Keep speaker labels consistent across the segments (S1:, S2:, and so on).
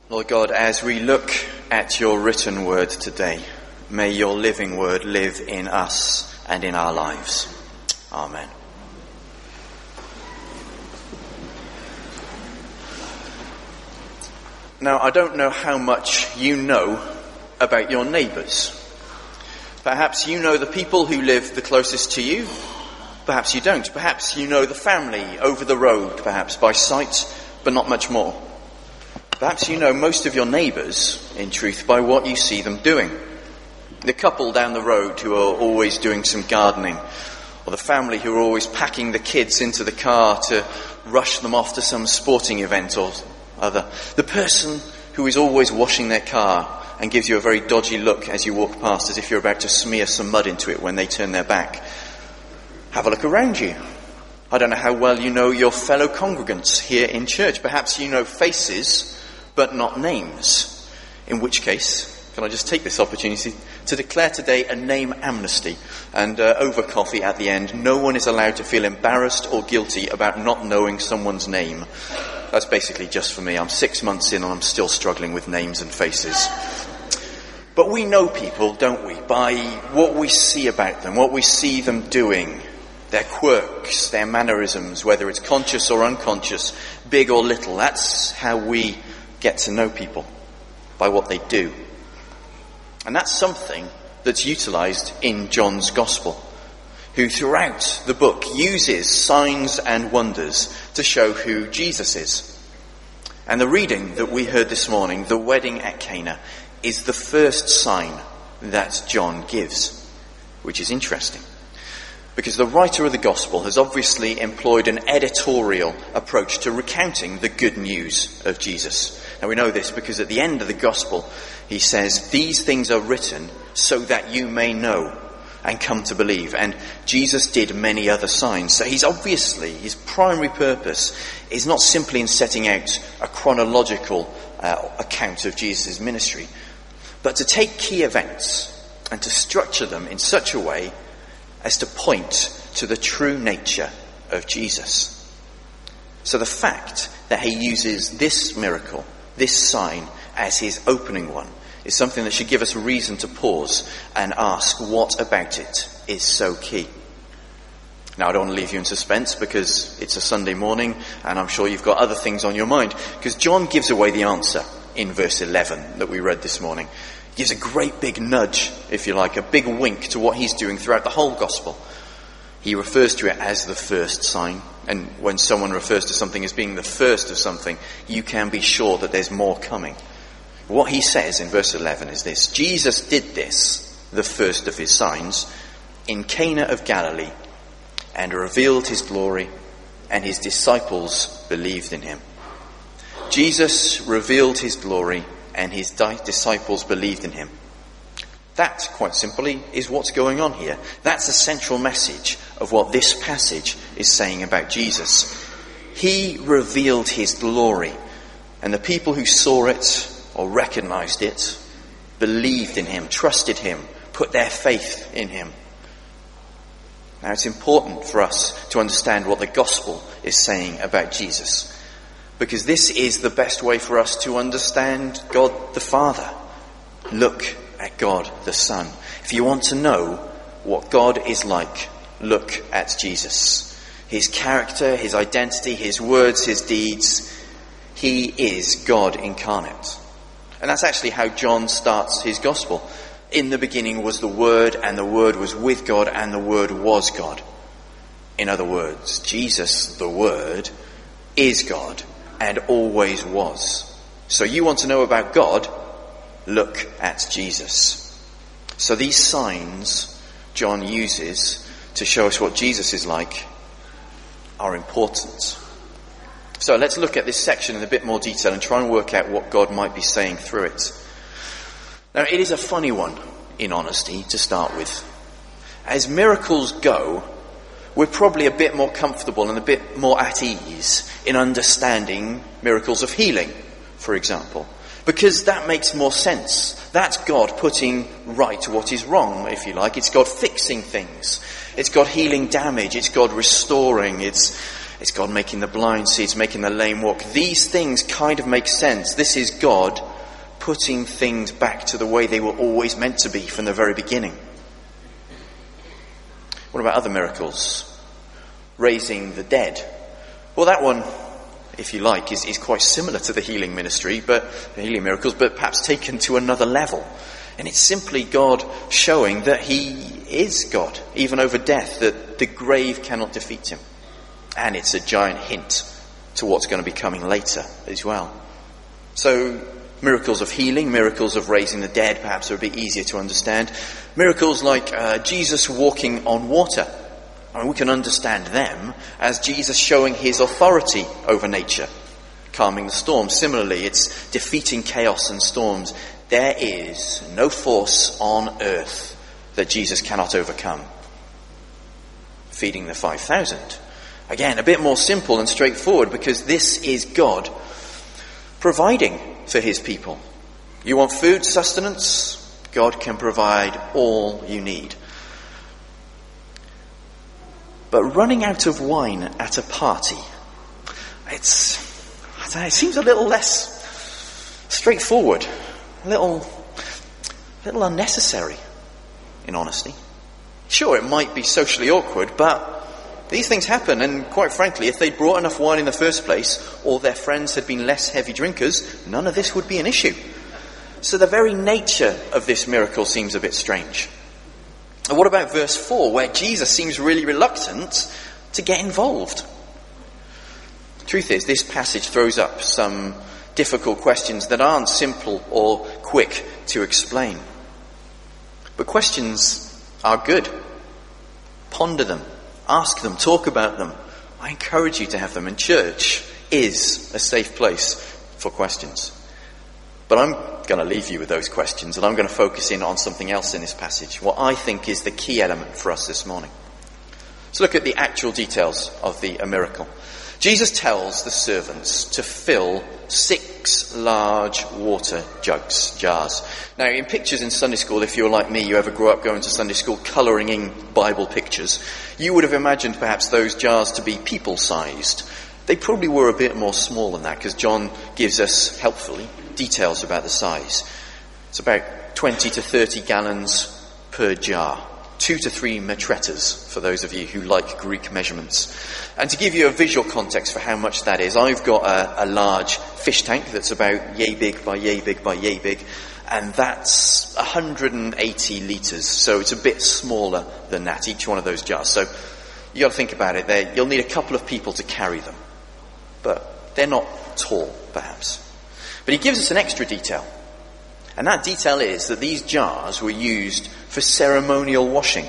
S1: Lord God, as we look at your written word today, may your living word live in us and in our lives. Amen. Now, I don't know how much you know about your neighbours. Perhaps you know the people who live the closest to you. Perhaps you don't. Perhaps you know the family over the road, perhaps by sight, but not much more. Perhaps you know most of your neighbours, in truth, by what you see them doing. The couple down the road who are always doing some gardening, or the family who are always packing the kids into the car to rush them off to some sporting event or other. The person who is always washing their car and gives you a very dodgy look as you walk past, as if you're about to smear some mud into it when they turn their back. Have a look around you. I don't know how well you know your fellow congregants here in church. Perhaps you know faces, but not names. In which case, can I just take this opportunity to declare today a name amnesty, and over coffee at the end, no one is allowed to feel embarrassed or guilty about not knowing someone's name. That's basically just for me. I'm 6 months in and I'm still struggling with names and faces. But we know people, don't we, by what we see about them, what we see them doing, their quirks, their mannerisms, whether it's conscious or unconscious, big or little. That's how we get to know people, by what they do. And that's something that's utilised in John's Gospel, who throughout the book uses signs and wonders to show who Jesus is. And the reading that we heard this morning, the wedding at Cana, is the first sign that John gives, which is interesting. Because the writer of the Gospel has obviously employed an editorial approach to recounting the good news of Jesus. Now we know this because at the end of the Gospel he says, "These things are written so that you may know and come to believe." And Jesus did many other signs. So his primary purpose is not simply in setting out a chronological account of Jesus' ministry, but to take key events and to structure them in such a way as to point to the true nature of Jesus. So the fact that he uses this miracle, this sign, as his opening one, is something that should give us reason to pause and ask what about it is so key. Now I don't want to leave you in suspense because it's a Sunday morning and I'm sure you've got other things on your mind, because John gives away the answer in verse 11 that we read this morning. Gives a great big nudge, if you like, a big wink to what he's doing throughout the whole Gospel. He refers to it as the first sign. And when someone refers to something as being the first of something, you can be sure that there's more coming. What he says in verse 11 is this: Jesus did this, the first of his signs, in Cana of Galilee, and revealed his glory, and his disciples believed in him. Jesus revealed his glory, and his disciples believed in him. That, quite simply, is what's going on here. That's the central message of what this passage is saying about Jesus. He revealed his glory, and the people who saw it or recognized it believed in him, trusted him, put their faith in him. Now, it's important for us to understand what the Gospel is saying about Jesus, because this is the best way for us to understand God the Father. Look at God the Son. If you want to know what God is like, look at Jesus. His character, his identity, his words, his deeds. He is God incarnate. And that's actually how John starts his Gospel. In the beginning was the Word, and the Word was with God, and the Word was God. In other words, Jesus, the Word, is God, and always was. So you want to know about God? Look at Jesus. So these signs John uses to show us what Jesus is like are important. So let's look at this section in a bit more detail and try and work out what God might be saying through it. Now, it is a funny one, in honesty, to start with. As miracles go, we're probably a bit more comfortable and a bit more at ease in understanding miracles of healing, for example, because that makes more sense. That's God putting right what is wrong, if you like. It's God fixing things. It's God healing damage. It's God restoring. It's It's God making the blind see. It's making the lame walk. These things kind of make sense. This is God putting things back to the way they were always meant to be from the very beginning. What about other miracles? Raising the dead. Well, that one, if you like, is quite similar to the healing ministry, but the healing miracles, but perhaps taken to another level. And it's simply God showing that he is God, even over death, that the grave cannot defeat him. And it's a giant hint to what's going to be coming later as well. So, miracles of healing, miracles of raising the dead, perhaps are a bit easier to understand. Miracles like Jesus walking on water. I mean, we can understand them as Jesus showing his authority over nature, calming the storm. Similarly, it's defeating chaos and storms. There is no force on earth that Jesus cannot overcome. Feeding the 5,000. Again, a bit more simple and straightforward, because this is God providing for his people. You want food, sustenance? God can provide all you need. But running out of wine at a party, it seems a little less straightforward, a little unnecessary, in honesty. Sure, it might be socially awkward, but these things happen, and quite frankly, if they'd brought enough wine in the first place, or their friends had been less heavy drinkers, none of this would be an issue. So the very nature of this miracle seems a bit strange. And what about verse 4, where Jesus seems really reluctant to get involved? Truth is, this passage throws up some difficult questions that aren't simple or quick to explain. But questions are good. Ponder them, ask them, talk about them. I encourage you to have them, and church is a safe place for questions. But I'm going to leave you with those questions, and I'm going to focus in on something else in this passage, what I think is the key element for us this morning. Let's look at the actual details of the miracle. Jesus tells the servants to fill 6 large water jars. Now, in pictures in Sunday school, if you're like me, you ever grew up going to Sunday school colouring in Bible pictures, you would have imagined perhaps those jars to be people-sized. They probably were a bit more small than that, because John gives us, helpfully, details about the size. It's about 20 to 30 gallons per jar. 2 to 3 metretas, for those of you who like Greek measurements. And to give you a visual context for how much that is, I've got a large fish tank that's about yay big by yay big by yay big, and that's 180 litres, so it's a bit smaller than that, each one of those jars. So you got to think about it. You'll need a couple of people to carry them, but they're not tall, perhaps. But he gives us an extra detail. And that detail is that these jars were used for ceremonial washing.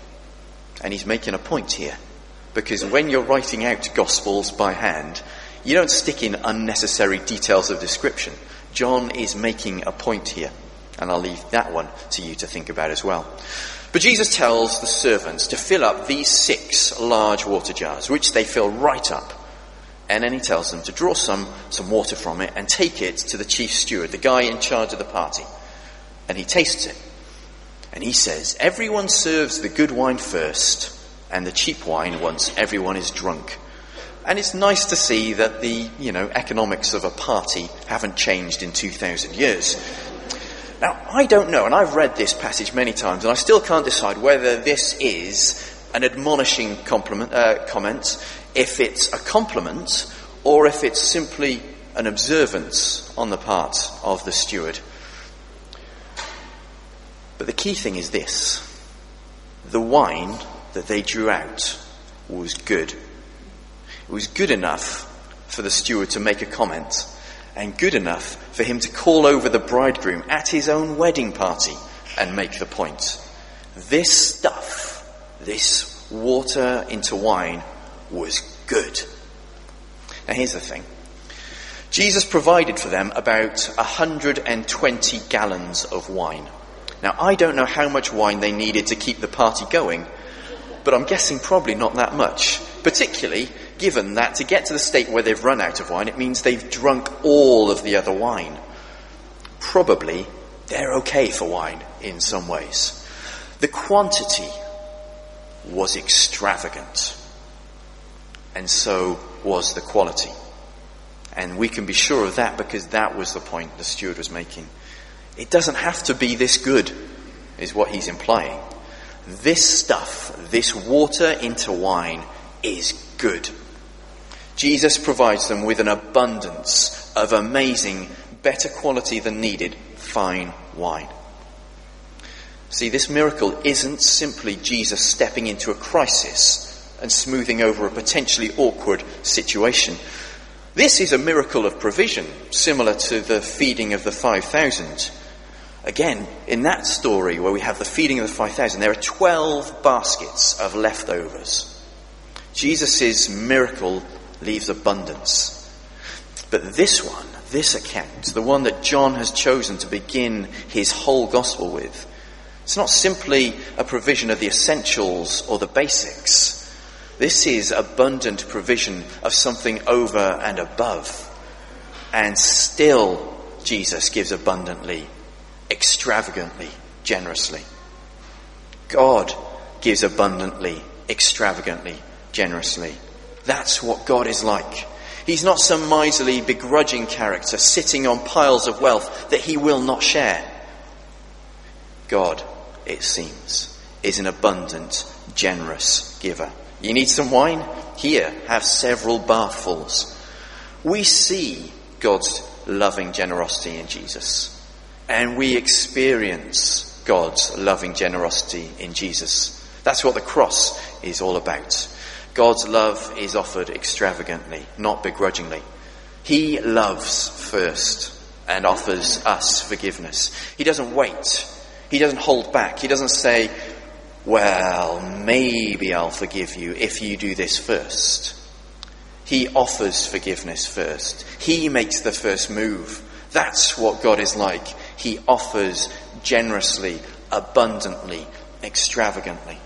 S1: And he's making a point here. Because when you're writing out Gospels by hand, you don't stick in unnecessary details of description. John is making a point here. And I'll leave that one to you to think about as well. But Jesus tells the servants to fill up these 6 large water jars, which they fill right up. And then he tells them to draw some water from it and take it to the chief steward, the guy in charge of the party. And he tastes it. And he says, everyone serves the good wine first, and the cheap wine once everyone is drunk. And it's nice to see that the, economics of a party haven't changed in 2,000 years. Now, I don't know, and I've read this passage many times, and I still can't decide whether this is an admonishing comment, if it's a compliment, or if it's simply an observance on the part of the steward. But the key thing is this. The wine that they drew out was good. It was good enough for the steward to make a comment, and good enough for him to call over the bridegroom at his own wedding party and make the point. This stuff, this water into wine, was good. Now here's the thing. Jesus provided for them about 120 gallons of wine. Now I don't know how much wine they needed to keep the party going, but I'm guessing probably not that much. Particularly given that to get to the state where they've run out of wine, it means they've drunk all of the other wine. Probably they're okay for wine in some ways. The quantity was extravagant. and so was the quality. And we can be sure of that because that was the point the steward was making. It doesn't have to be this good, is what he's implying. This stuff, this water into wine, is good. Jesus provides them with an abundance of amazing, better quality than needed, fine wine. See, this miracle isn't simply Jesus stepping into a crisis and smoothing over a potentially awkward situation. This is a miracle of provision, similar to the feeding of the 5,000. Again, in that story where we have the feeding of the 5,000, there are 12 baskets of leftovers. Jesus' miracle leaves abundance. But this one, this account, the one that John has chosen to begin his whole gospel with, it's not simply a provision of the essentials or the basics. This is abundant provision of something over and above. And still, Jesus gives abundantly, extravagantly, generously. God gives abundantly, extravagantly, generously. That's what God is like. He's not some miserly, begrudging character sitting on piles of wealth that he will not share. God, it seems, is an abundant, generous giver. You need some wine? Here, have several bathfuls. We see God's loving generosity in Jesus. And we experience God's loving generosity in Jesus. That's what the cross is all about. God's love is offered extravagantly, not begrudgingly. He loves first and offers us forgiveness. He doesn't wait. He doesn't hold back. He doesn't say, well, maybe I'll forgive you if you do this first. He offers forgiveness first. He makes the first move. That's what God is like. He offers generously, abundantly, extravagantly.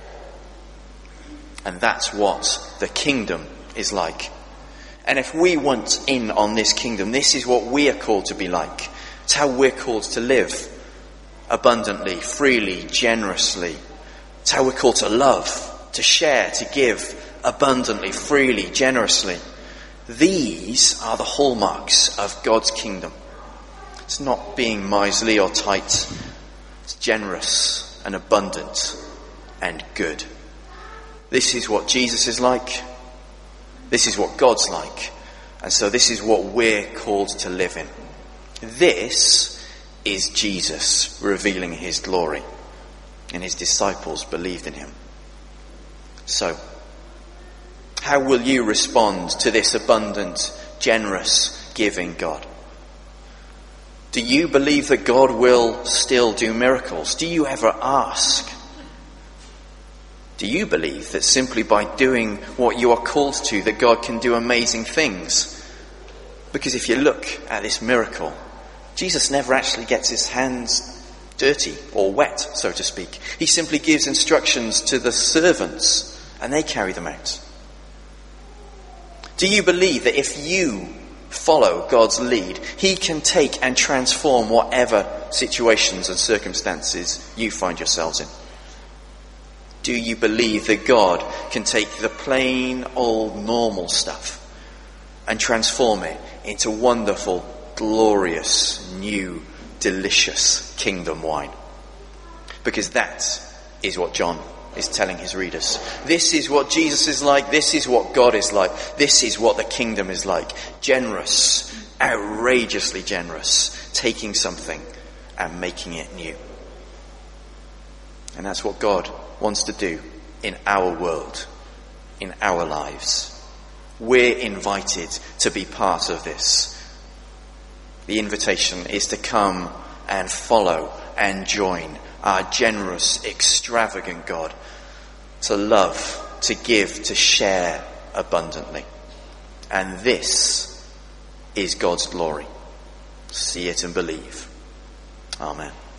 S1: And that's what the kingdom is like. And if we want in on this kingdom, this is what we are called to be like. It's how we're called to live. Abundantly, freely, generously. It's how we're called to love, to share, to give abundantly, freely, generously. These are the hallmarks of God's kingdom. It's not being miserly or tight. It's generous and abundant and good. This is what Jesus is like. This is what God's like. And so this is what we're called to live in. This is Jesus revealing his glory. And his disciples believed in him. So, how will you respond to this abundant, generous, giving God? Do you believe that God will still do miracles? Do you ever ask? Do you believe that simply by doing what you are called to, that God can do amazing things? Because if you look at this miracle, Jesus never actually gets his hands dirty or wet, so to speak. He simply gives instructions to the servants and they carry them out. Do you believe that if you follow God's lead, he can take and transform whatever situations and circumstances you find yourselves in? Do you believe that God can take the plain old normal stuff and transform it into wonderful, glorious, new, delicious kingdom wine? Because that is what John is telling his readers. This is what Jesus is like. This is what God is like. This is what the kingdom is like. Generous, outrageously generous, taking something and making it new. And that's what God wants to do in our world, in our lives. We're invited to be part of this. The invitation is to come and follow and join our generous, extravagant God, to love, to give, to share abundantly. And this is God's glory. See it and believe. Amen.